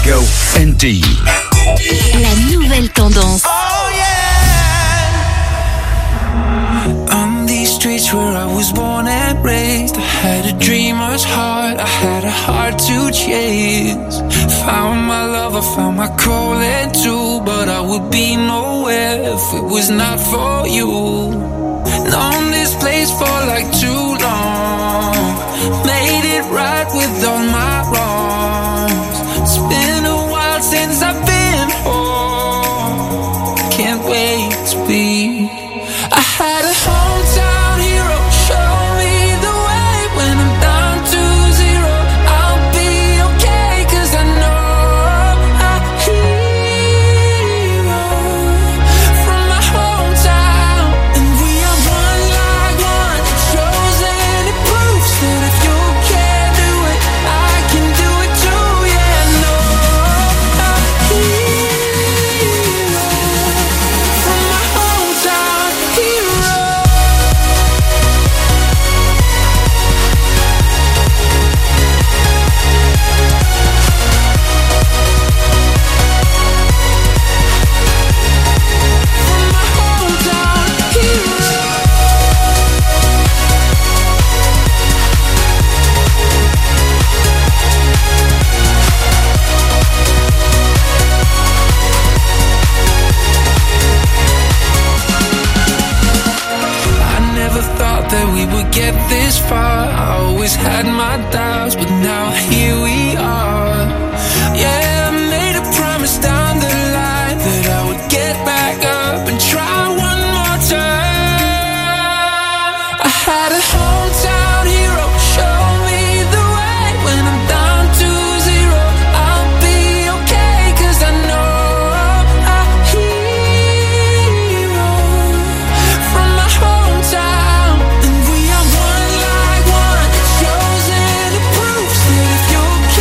Go NT. La nouvelle tendance. Oh yeah. On these streets where I was born and raised, I had a dreamer's heart, I had a heart to chase. Found my love, I found my calling too, but I would be nowhere if it was not for you. Known this place for like too long, made it right with all my wrongs. It's been a while since I've been home, can't wait to be. I had a hometown hero show me the way. When I'm down to zero, I'll be okay, 'cause I know a hero from my hometown. And we are one like one, chosen. It proves that if you can do it, I can do it too. Yeah, I know a hero from my hometown hero. From my hometown hero. I never thought that we would get this far. I always had my doubts, but now here we are. Yeah, I made a promise down the line that I would get back up and try one more time. I had a hometown hero show me the way. When I'm down to zero, I'll be okay, 'cause I know a hero from my hometown. And we are one like one, chosen. It proves that if you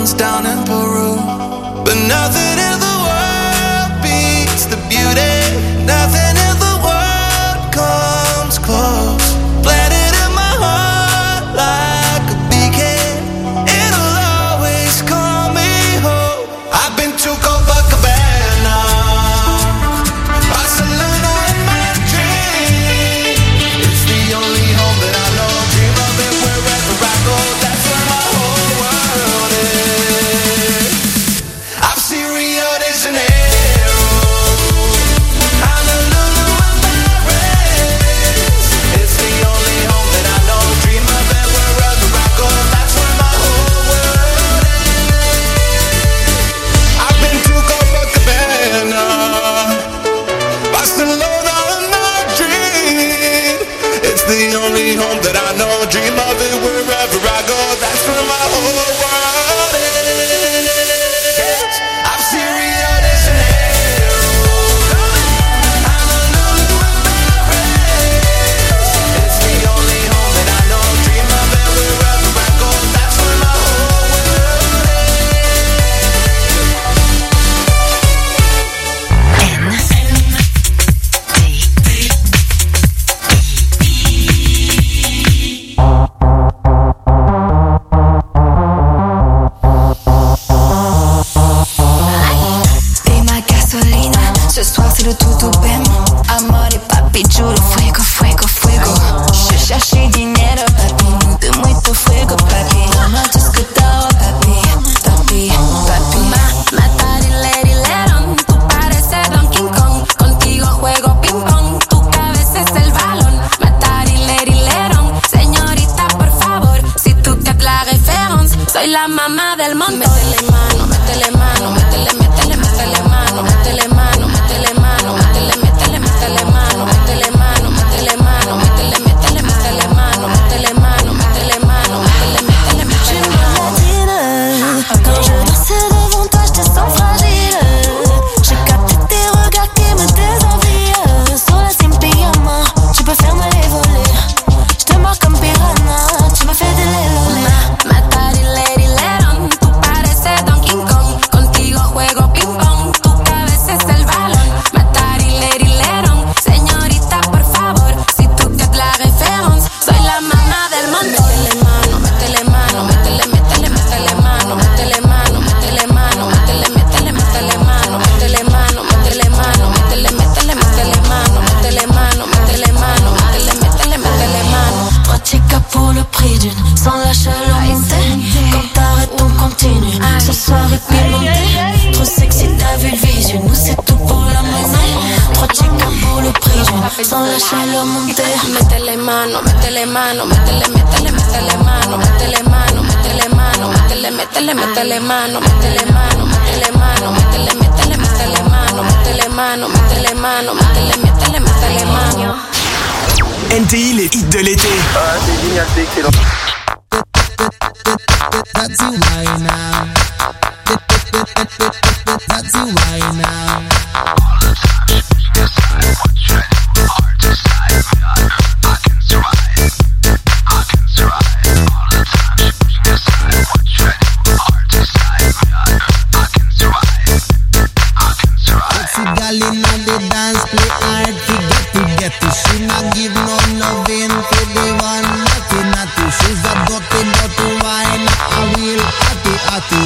mountains down in Peru. But nothing in the world beats the beauty. Nothing in the world comes close. Planted in my heart like a beacon. It'll always call me home. I've been to Copacabana, Barcelona in Madrid. It's the only home that I know. Dream of it wherever I go. That's where my whole world is. I've seen Rio de Janeiro, Honolulu and Paris. It's the only home that I know. Dream of it wherever I go. That's where my whole world is. I've been to Copacabana, Barcelona and Madrid. It's the only home that I know. Dream of it wherever I go. That's where my whole world is. I've seen Rio de Janeiro, Honolulu and Paris. It's the only home that I know. Dream of it wherever I go. That's where my whole world Be ma gasolina, ce soir c'est le tout ou bem. Amor et papi, juro, fuego, fuego, fuego. Je cherchais dinero, papi, de muito fuego, papi. Toma tus cuidados, papi, papi, papi. Matarileron, tú pareces Donkey Kong. Contigo juego ping pong, tu cabeza es el balón. Matarileron, señorita, por favor, si tú captes la référence, soy la mamá del montón. Métele mano, métele mano, métele, métele, métele mano, métele mano, métele mano, métele, métele, métele mano, métele mano, métele mano, métele, métele, métele mano, métele mano, métele mano, métele, métele, métele mano. Quand je danse devant toi, je te sens fragile. J'ai capté tes regards qui me désenvient. Sola sin pijama, tu peux faire mal les volets. Je te marque comme piranha, tu m'as fait de l'élolé. Matarileron, tú pareces Donkey Kong. Contigo juego ping pong, tu cabeza es el balón. Matarileron, señorita, por favor, si tú captes la référence, soy la mamá del montón. Métele mano, métele mano, métele, métele, métele mano, métele mano, métele mano, métele, métele, métele mano, métele mano, métele mano, métele, métele, métele mano, métele mano, métele mano, métele, métele, métele mano. Trois chicas pour le prix d'une, sans la chaleur montée. Quand t'arrêtes, on continue. Ce soir est pimenté. Trop sexy, t'as vu le visu. Nous, c'est tout pour la monnaie. Trois chicas pour le prix d'une, sans la chaleur montée. Métele mano, métele mano, métele, métele, métele mano, métele mano, métele mano, métele, métele, métele mano, métele mano, métele mano, métele, métele, métele mano, métele mano, métele mano, métele, métele, métele mano. NTI, les hits de l'été. C'est génial, c'est excellent. That's who I now. That's who I now. Sexy gal inna the dance, play hard to get it. She not give no loving to the one naughty naughty. She's a dirty wine, a real hottie hottie.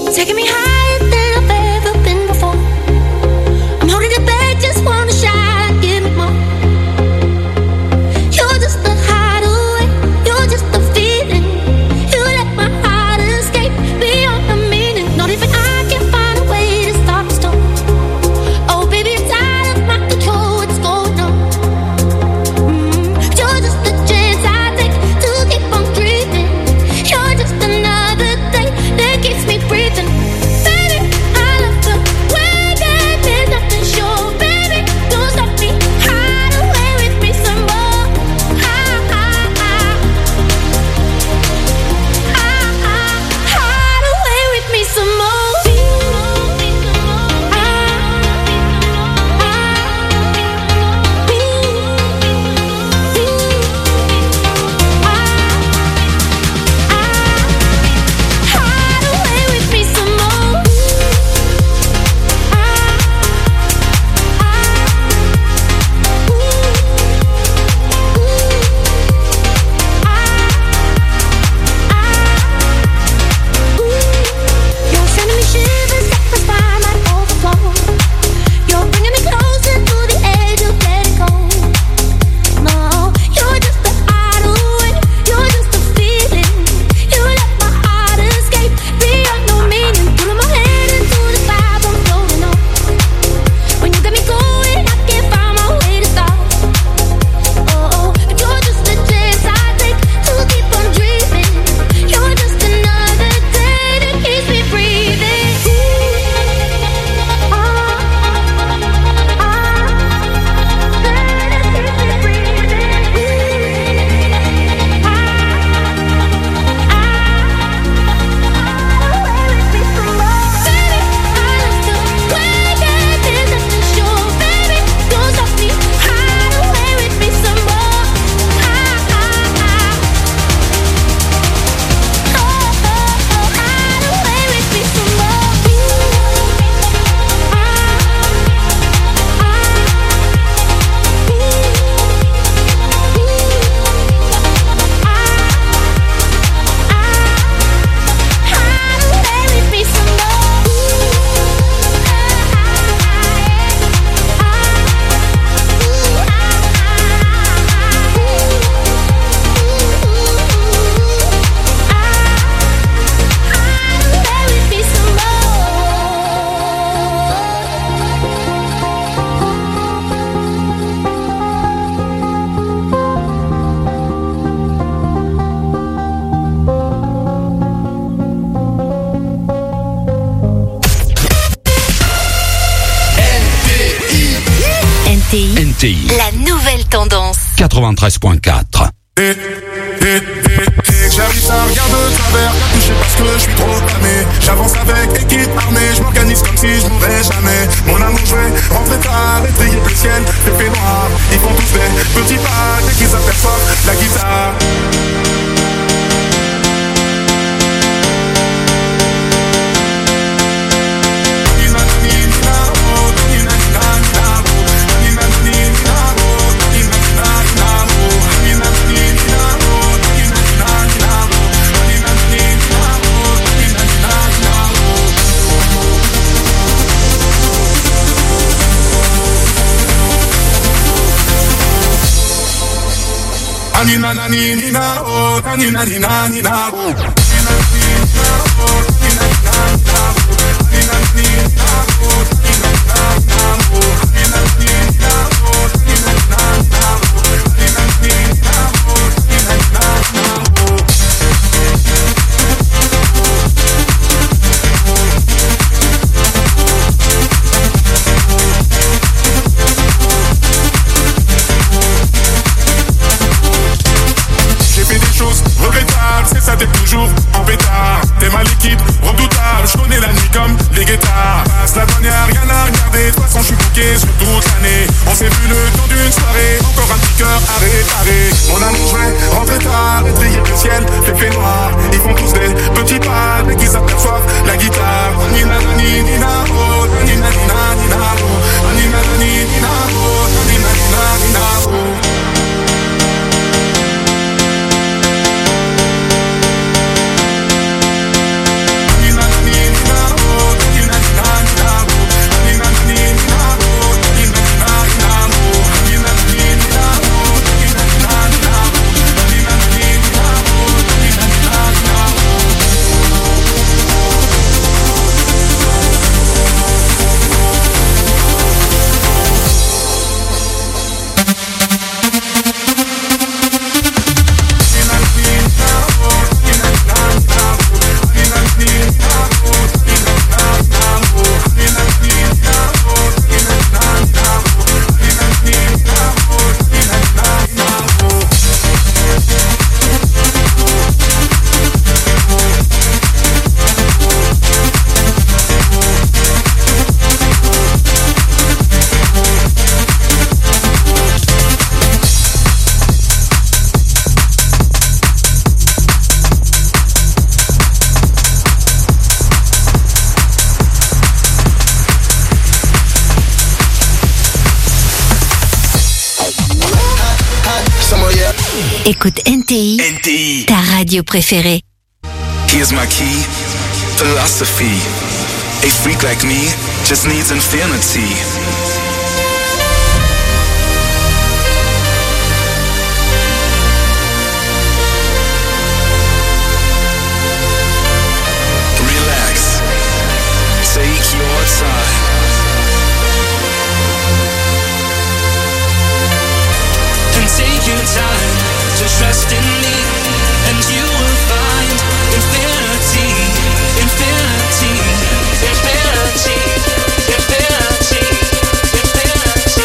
taking me higher than I've ever been before. I'm holding it back, just wanna shine, give me more. You're just the hideaway, you're just the feeling. You let my heart escape beyond the meaning. Not even I can find a way to stop the storm. Oh baby, it's out of my control, what's going on? You're just the chance I take to keep on dreaming. You're just another day that keeps me breathing. Baby, I love the way that there's nothing sure. Baby, don't stop me, hide away with me some more. Hide away with me some more. Hide away with me some more. You're sending me shivers that my spine might overflow. You're bringing me closer to the edge of letting go. No, you're just the hideaway, you're just the feeling. You let my heart escape beyond no meaning. Pulling my head into the clouds, I'm floating on. When you get me going, I can't find my way to stop. Oh, you're just the chance I take to keep on dreaming. You're just another day that keeps me breathing. NTI, la nouvelle tendance. 93.4. J'arrive, ça regarde de travers, touché parce que je suis trop cramé. J'avance avec équipe armée, je m'organise comme si je mourrais jamais. Mon amour, je vais rentrer tard, étrier le ciel, fait noir. Ils font tous des petits pas, dès qu'ils aperçoivent la guitare. Nina nina oh, nina nina nina oh. C'est ça, t'es toujours en pétard. T'es mal équipe, redoutable. Je connais la nuit comme les guetards. Passe la dernière, rien à regarder. De toute façon, je suis bouqué sur toute l'année. On s'est vu le temps d'une soirée. Encore un petit cœur à réparer. Mon amour, je vais rentrer tard. Étrier le ciel, fait noir. Ils font tous des petits pas. Dès qu'ils s'aperçoivent la guitare. Nina, nina, nina, oh. Nina, nina, nina, oh. Nina, nina, nina, oh. Nina, nina, nina, oh. Nina, nina, nina, Écoute NTI, NTI, ta radio préférée. Here's my key, philosophy. A freak like me just needs infinity. Relax, take your time. And take your time to trust in me, and you will find infinity, infinity, infinity, infinity, infinity,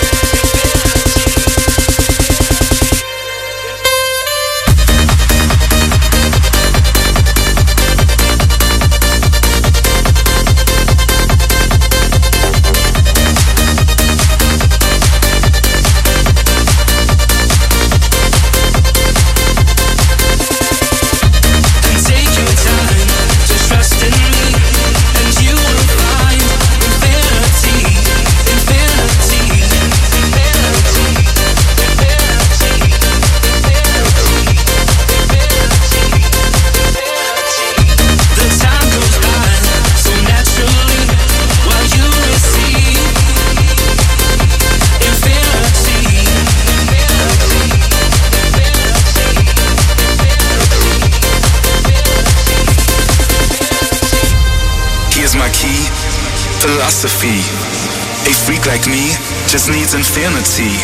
philosophy. A freak like me just needs infinity.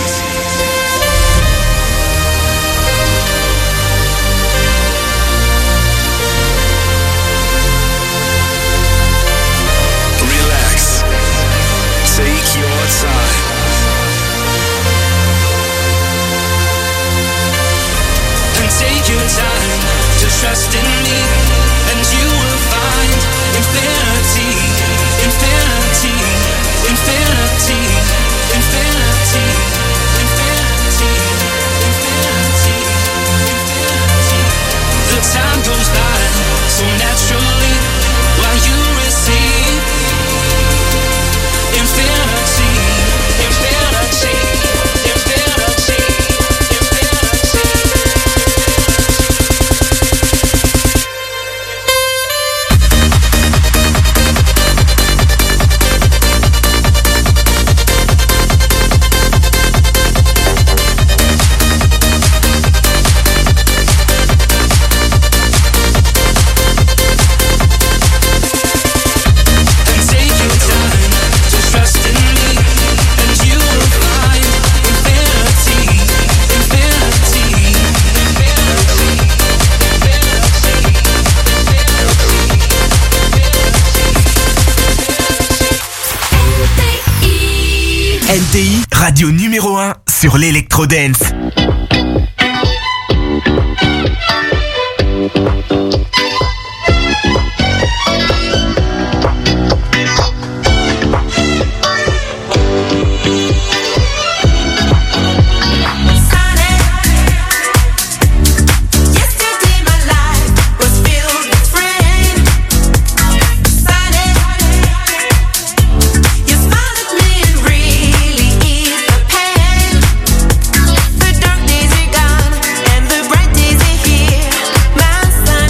Relax, take your time. And take your time to trust in me, and you will find infinity, infinity, infinity, infinity, infinity, infinity, infinity. The time goes by so naturally while you receive infinity, infinity, infinity, infinity. NTI, radio numéro 1 sur l'électro-dance. The dark days are gone and the bright days are here. My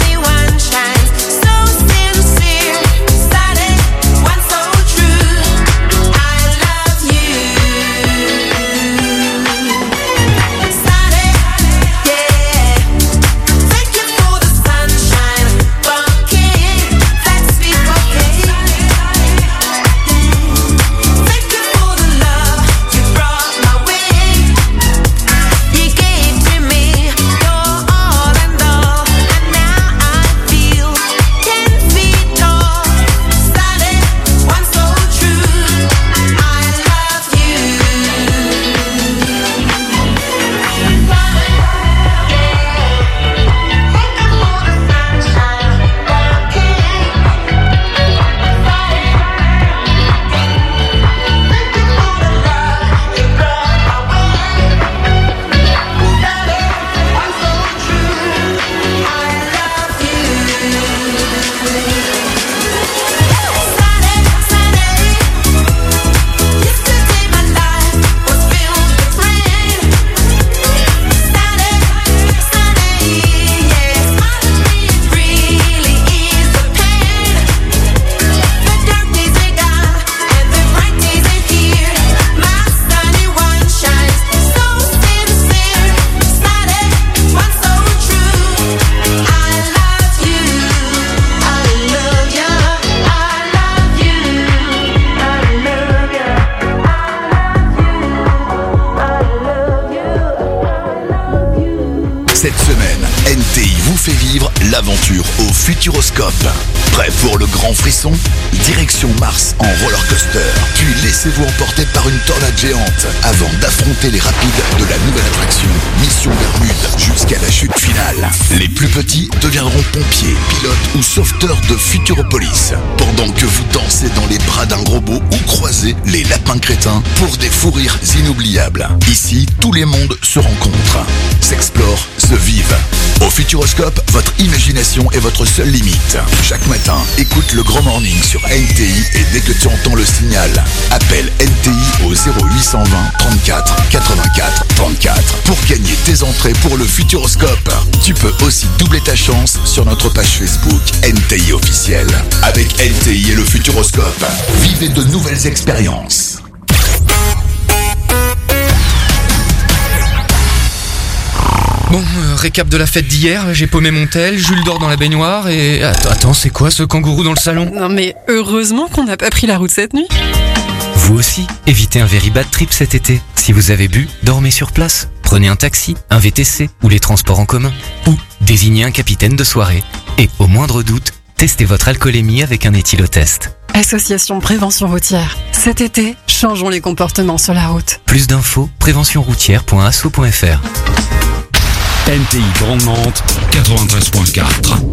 l'aventure au Futuroscope. Prêt pour le grand frisson? Direction Mars en roller coaster. Puis laissez-vous emporter par une tornade géante avant d'affronter les rapides de la nouvelle attraction Mission Bermude jusqu'à la chute finale. Les plus petits deviendront pompiers, pilotes ou sauveteurs de Futuropolis. Pendant que vous dansez dans les bras d'un robot ou croisez les lapins crétins pour des fous rires inoubliables. Ici, tous les mondes se rencontrent, s'explorent, se vivent. Au Futuroscope, votre imagination est votre seule limite. Chaque matin, écoute le Grand Morning sur NTI et dès que tu entends le signal, appelle NTI au 0820 34 84 34 pour gagner tes entrées pour le Futuroscope. Tu peux aussi doubler ta chance sur notre page Facebook NTI officiel. Avec NTI et le Futuroscope, vivez de nouvelles expériences. Bon, récap de la fête d'hier, j'ai paumé mon tel, Jules dort dans la baignoire et... Attends, c'est quoi ce kangourou dans le salon? Non mais heureusement qu'on n'a pas pris la route cette nuit. Vous aussi, évitez un very bad trip cet été. Si vous avez bu, dormez sur place. Prenez un taxi, un VTC ou les transports en commun. Ou désignez un capitaine de soirée. Et au moindre doute, testez votre alcoolémie avec un éthylotest. Association Prévention Routière. Cet été, changeons les comportements sur la route. Plus d'infos, préventionroutière.asso.fr. NTI Grande Mantes 93.4.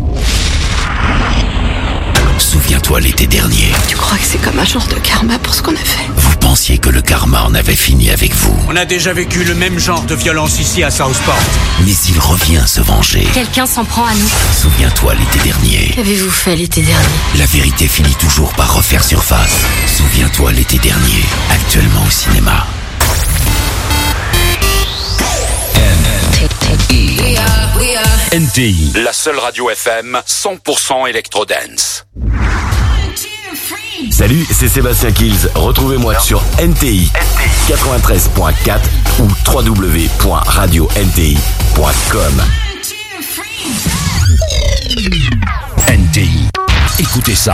Souviens-toi l'été dernier. Tu crois que c'est comme un genre de karma pour ce qu'on a fait? Vous pensiez que le karma en avait fini avec vous. On a déjà vécu le même genre de violence ici à Southport. Mais il revient se venger. Quelqu'un s'en prend à nous. Souviens-toi l'été dernier. Qu'avez-vous fait l'été dernier? La vérité finit toujours par refaire surface. Souviens-toi l'été dernier. Actuellement au cinéma. NTI, la seule radio FM 100% électro-dance. Salut, c'est Sébastien Kills. Retrouvez-moi sur NTI 93.4 ou www.radio-nti.com. NTI, écoutez ça.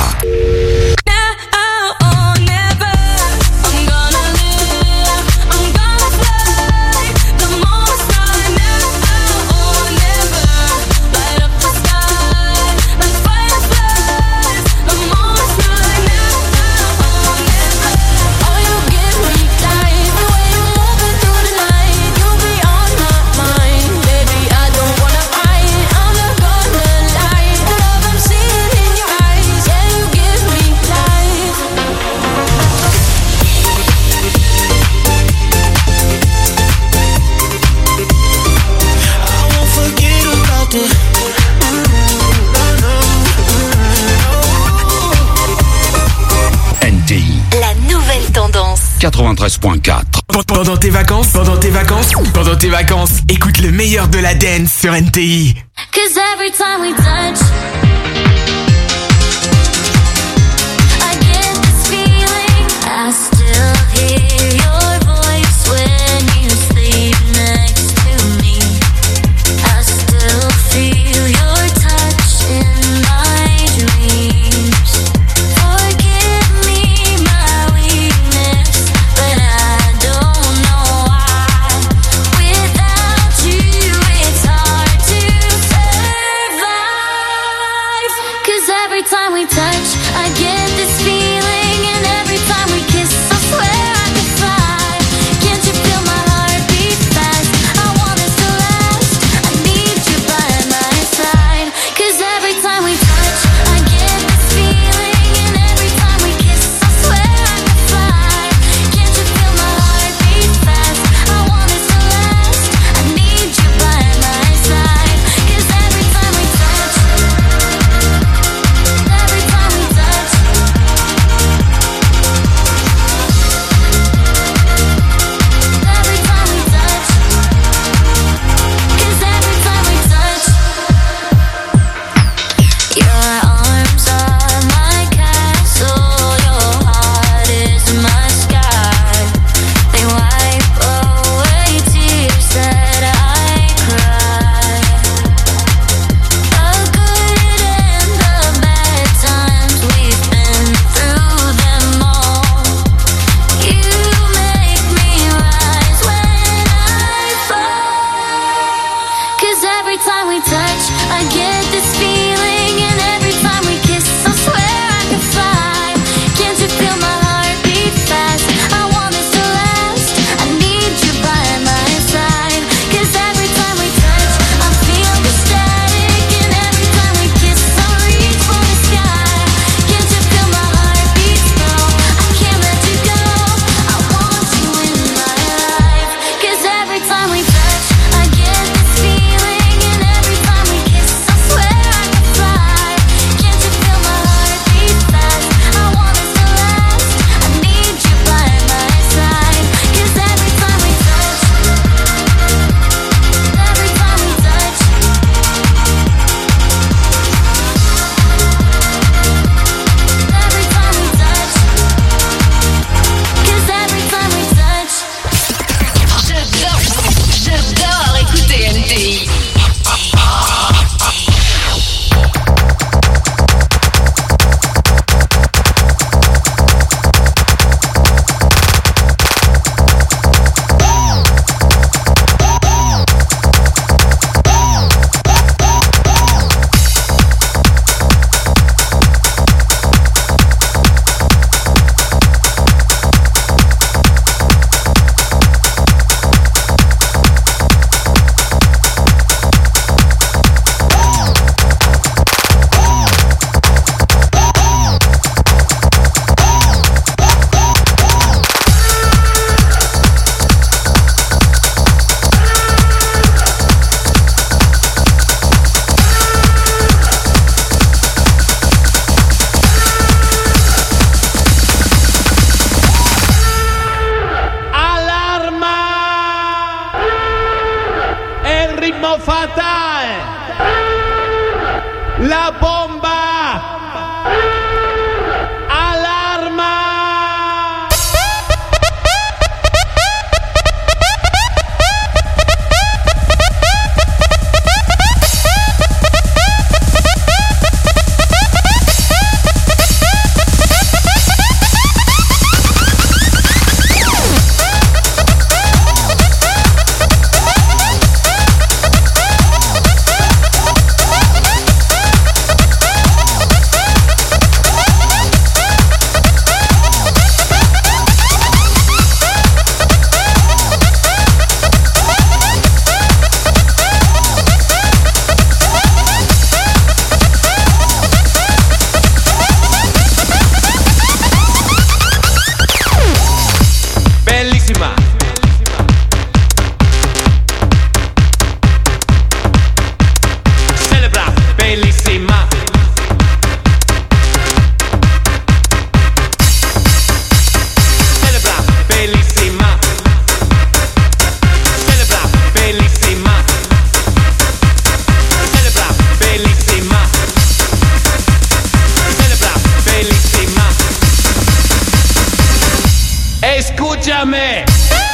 La nouvelle tendance. 93.4. Pendant tes vacances, écoute le meilleur de la dance sur NTI. 'Cause every time we touch, I get this feeling. I still hear your voice when you sleep next to me. I still feel your touch in my dreams. Forgive me my weakness, but I don't know why. Without you, it's hard to survive. 'Cause matar la bomba. Alarma. Escúchame.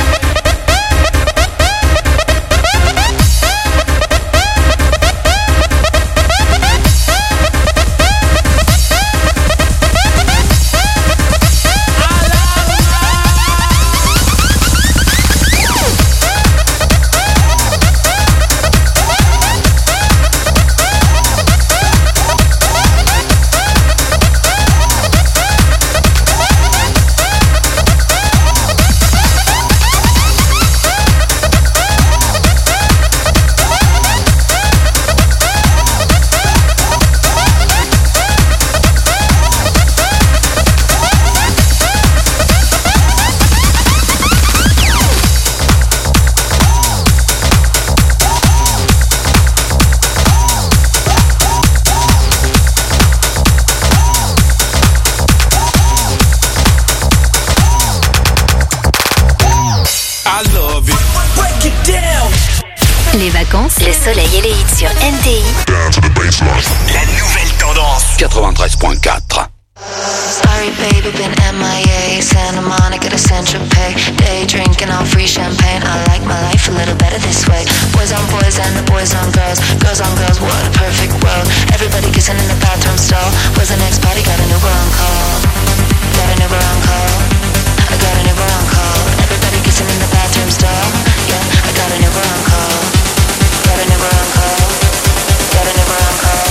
Les vacances, le soleil et les hits sur NTI. La nouvelle tendance. 93.4. Sorry baby, been MIA, Santa Monica to Central Pay. Day drinking on free champagne. I like my life a little better this way. Boys on boys and the boys on girls. Girls on girls, what a perfect world. Everybody kissing in the bathroom stall. Was the next party, got an Uber on call. Got an Uber on call. I got an Uber on call. Everybody kissing in the bathroom stall. Yeah, I got an Uber on call. Got an Uber on call. Got an Uber on call.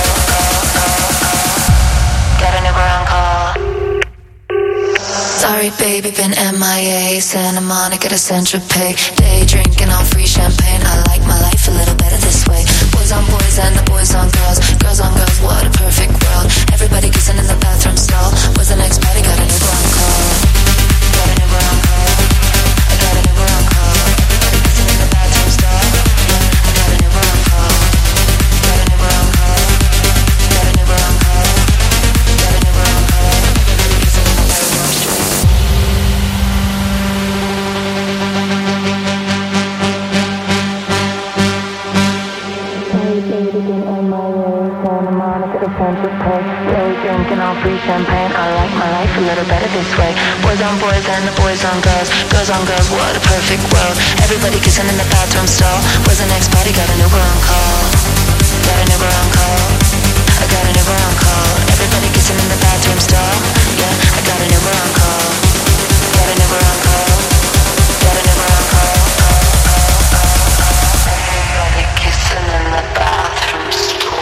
Got an Uber on call. Sorry baby, been MIA, Santa Monica to Central Pay. Day drinking on free champagne. I like my life a little better this way. Boys on boys and the boys on girls. Girls on girls, what a perfect world. Everybody kissing in the bathroom stall. Was the next party, got an Uber on call. Got an Uber on call. I got an Uber on call. Everybody kissing in the bathroom stall. I got an Uber on call. Got an Uber on call. Got an Uber on call. Got an Uber on call. Everybody kissing in the bathroom stall. Drinking on free champagne. I like my life a little better this way. Boys on boys and the boys on girls. Girls on girls, what a perfect world. Everybody kissing in the bathroom stall. Was the next party, got an Uber on call. Got an Uber on call. I got an Uber on call. Everybody kissing in the bathroom stall. Yeah, I got an Uber on call. Got an Uber on call. Got an Uber on call. Everybody kissing in the bathroom stall.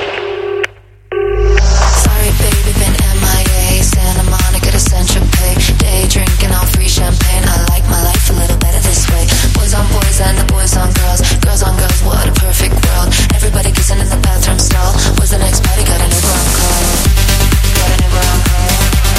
Baby, been MIA, Santa Monica to Central Pay. Day drinking on free champagne. I like my life a little better this way. Boys on boys and the boys on girls. Girls on girls, what a perfect world. Everybody kissing in the bathroom stall. Was the next party, got an Uber on call. Got an Uber on call.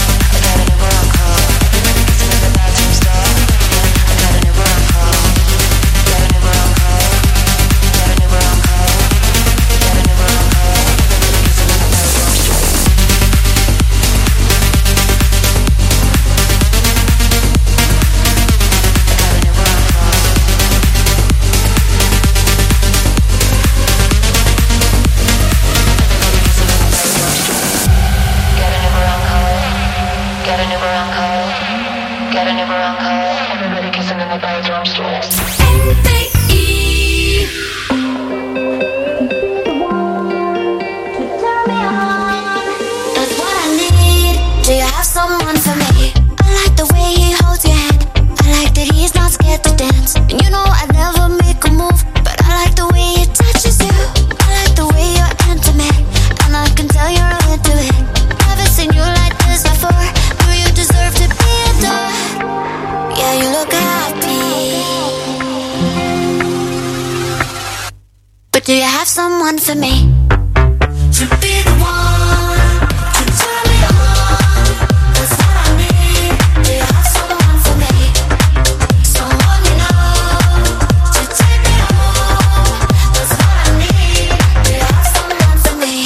for me. To be the one to turn me on. That's what I need. Do you have someone for me? Someone you know to take me home. That's what I need. Do you have someone for me?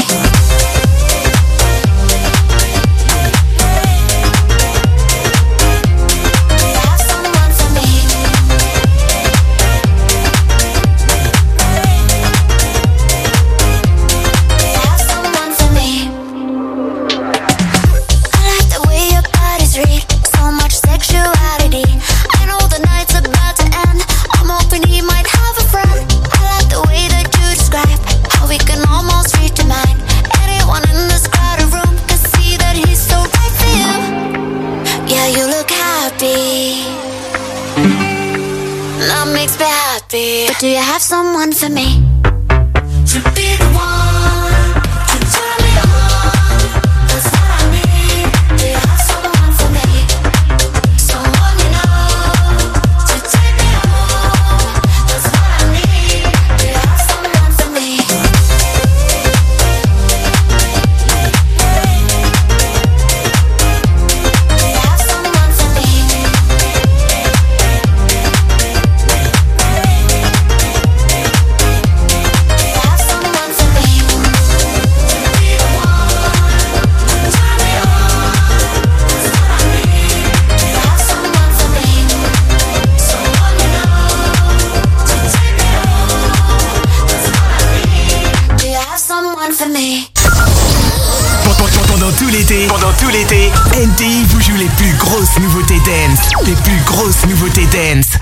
But do you have someone for me? To be the one to turn me on. That's what I need. Do you have someone for me? Someone you know to take me home. That's what I need. Do you have someone for me? Do you have someone for me? Pendant tout l'été, NTI vous joue les plus grosses nouveautés dance. Les plus grosses nouveautés dance.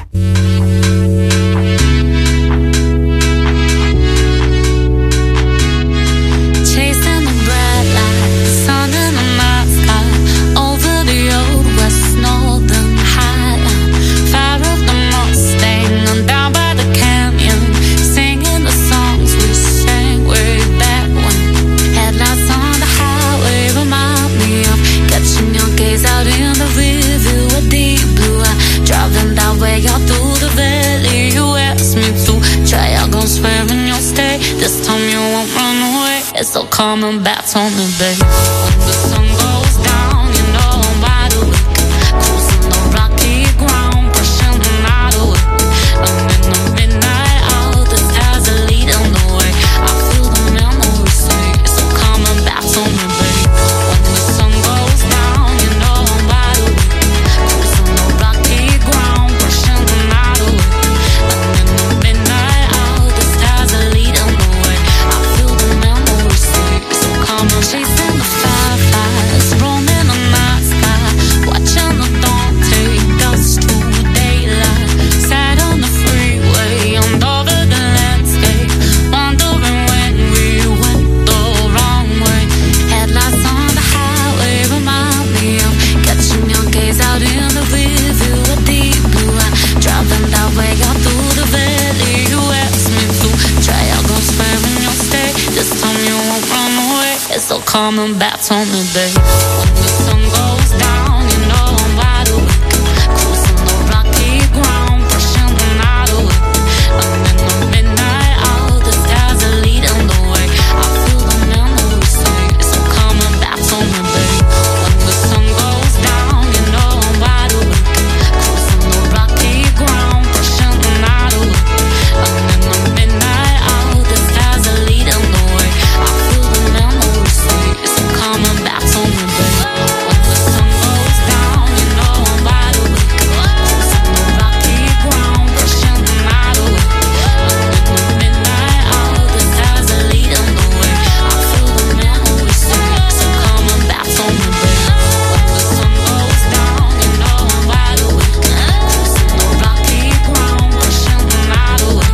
Chasing the bright lights, sun in the night sky, over the old west northern highline. Fire of the Mustang, and down by the canyon, singing the songs we sang way back when. Headlights on the highway remind me of catching your gaze out in the river, a deep blue eye, driving that way out through the valley. You asked me to try out, gon' swear and you'll stay. This time you won't run away. It's all coming back to me, babe. When the sun goes down, you know I'm wide awake, cruising the rocky ground, pushing the night away. I'm in the midnight hour, the stars are leading the way. I feel the memories say it's all coming back to me, babe. When the sun goes down, you know I'm wide awake, cruising the rocky ground, pushing the night away. I'm in the midnight hour, the stars are leading the way. I feel the memories say it's all coming. Chasing the fireflies, roaming the night sky, watching the dawn take us to daylight. Sat on the freeway, and over the landscape, wondering when we went the wrong way. Headlights on the highway remind me of catching your gaze out in the river, a deep blue eye, driving that way out through the valley. You asked me to try out, gon' swear and you'll stay. This time you won't run away. It's all coming back to me, babe. When the sun goes down, you know I'm wide awake, cruising the rocky ground, pushing the night away. I'm in the midnight hour, the stars are leading the way. I feel the memories say it's all coming back to me, babe. When the sun goes down, you know I'm wide awake, cruising the rocky ground, pushing the night away. I'm in the midnight hour, the stars are leading the way. I feel the memories say it's all coming back to me, babe. When the sun goes down, you know I'm wide awake, cruising the rocky ground, pushing the night away. I'm in the midnight hour, the stars are leading the way. I feel the memories say it's all coming back to me, babe. When the sun goes down, you know I'm wide awake, cruising the rocky ground, pushing the night away.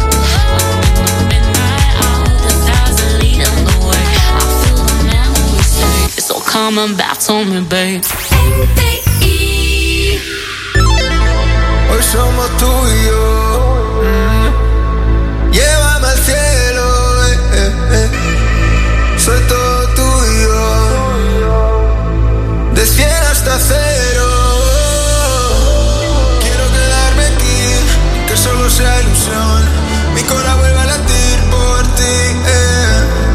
I'm in the midnight hour, the stars are leading the way. I feel the memories say it's all coming back to me, babe. Hoy somos tú y yo. Llévame al cielo, soy todo tuyo. De 100 hasta 0. Quiero quedarme aquí, que solo sea ilusión. Mi corazón vuelve a latir por ti.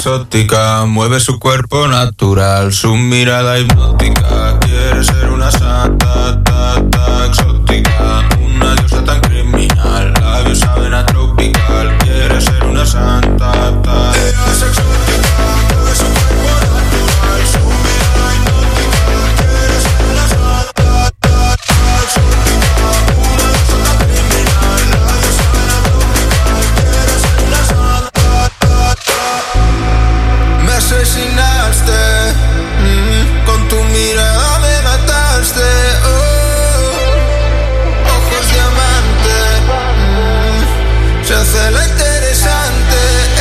exótica, mueve su cuerpo natural, su mirada hipnótica. Quiere ser una santa, exótica, una diosa tan criminal, labios saben a tropical. Quiere ser una santa, ella es exótica, mueve su cuerpo natural, su mirada hipnótica. Quiere ser una santa, exótica, una diosa tan criminal, labios saben a tropical. Quiere ser una santa. Me asesinaste, con tu mirada me mataste, ojos diamante, se hace la interesante,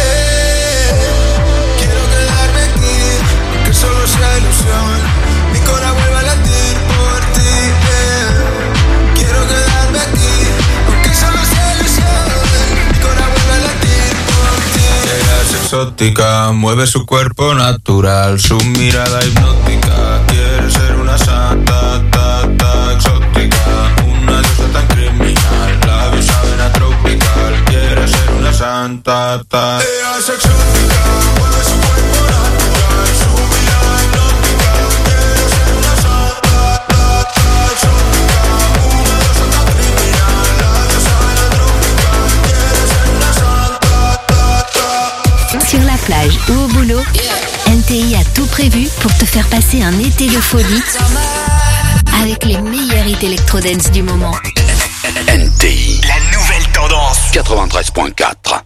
quiero quedarme aquí, aunque solo sea ilusión, mi corazón vuelve a latir por ti, quiero quedarme aquí, aunque solo sea ilusión, mi corazón vuelve a latir por ti. Ella es exótica, mueve su cuerpo natural, su mirada hipnótica. Quiere ser una santa, exótica, una diosa tan criminal, labios saben a tropical. Quiere ser una santa, ella es exótica, mueve su cuerpo natural, su mirada hipnótica. Quiere ser una santa, exótica, una diosa tan criminal, labios saben a tropical. Quiere ser una santa. Sur la plage ou au boulot, NTI a tout prévu pour te faire passer un été de folie avec les meilleurs hits électro-dance du moment. NTI, la nouvelle tendance. 93.4.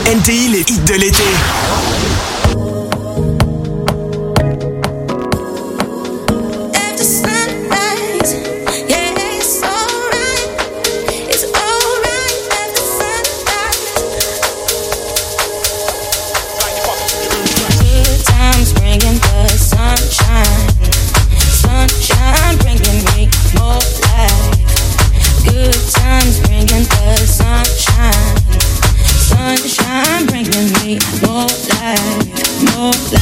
NTI, les hits de l'été. Sunshine bringing me more life, more life.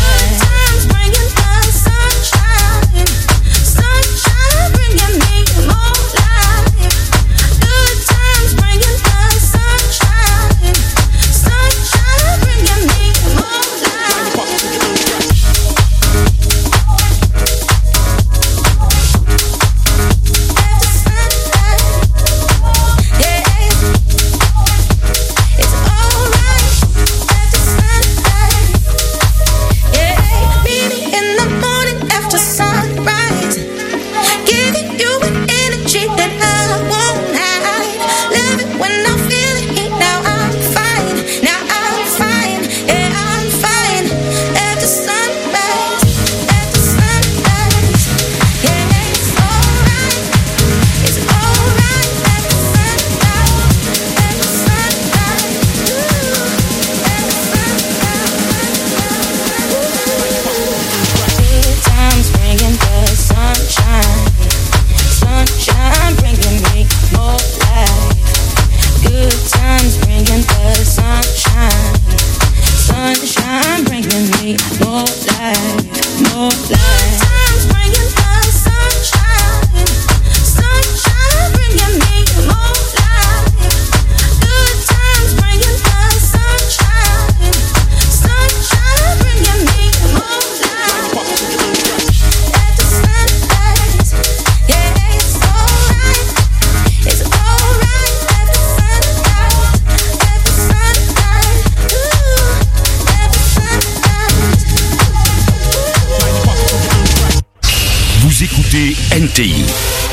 NTI.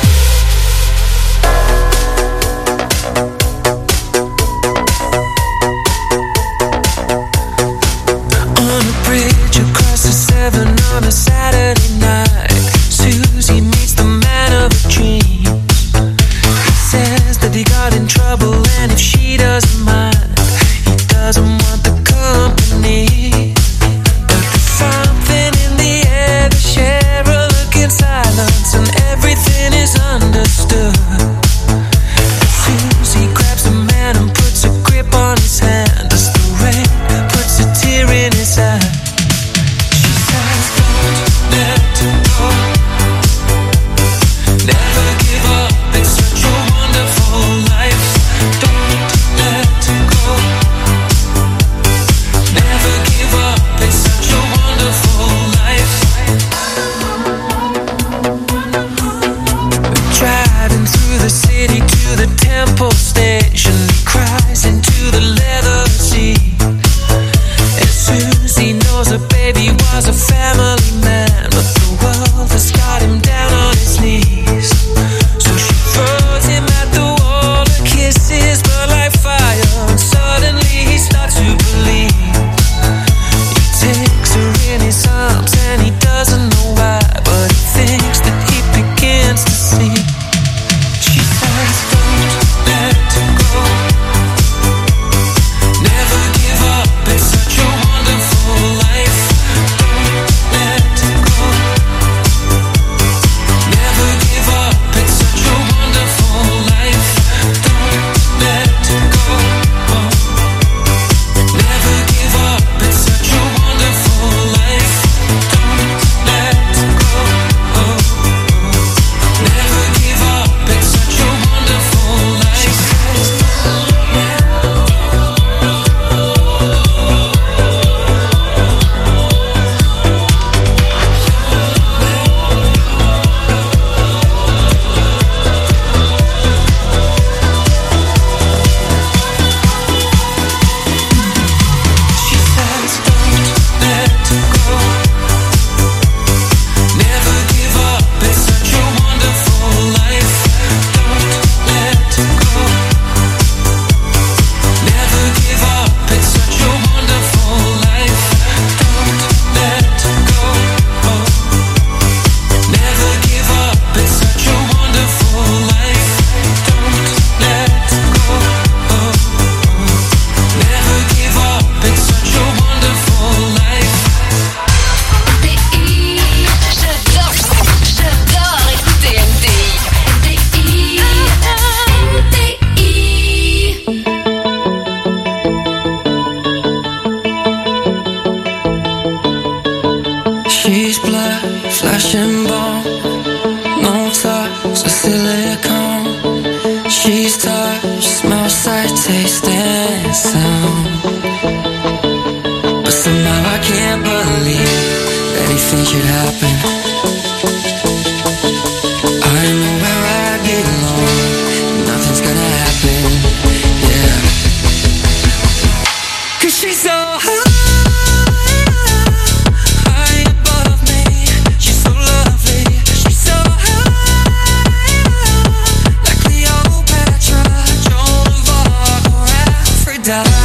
On a Saturday night, Susie meets the man of her dreams. He says that he got in trouble, and if she doesn't mind, he doesn't want the company. But there's something in the air, they share a look in silence, and everything is understood. Susie grabs the man and puts a grip on his hand as the rain puts a tear in his eye. Never give up, it's such a wonderful life. Don't let go. Never give up, it's such a wonderful life. Driving through the city to the Temple Station, he cries into the leather seat. And Susie knows her baby was a family man, but the world has got him down on his knees. So she throws him at the wall, her kisses burn like fire, and suddenly he starts to believe. He takes her in his arms and he doesn't know why, but he thinks that he begins to see. She says, lips with silicone. She's touch, smell, sight, taste, and sound. But somehow I can't believe anything should happen. I know where I belong. Nothing's gonna happen, yeah. 'Cause she's so high. Die.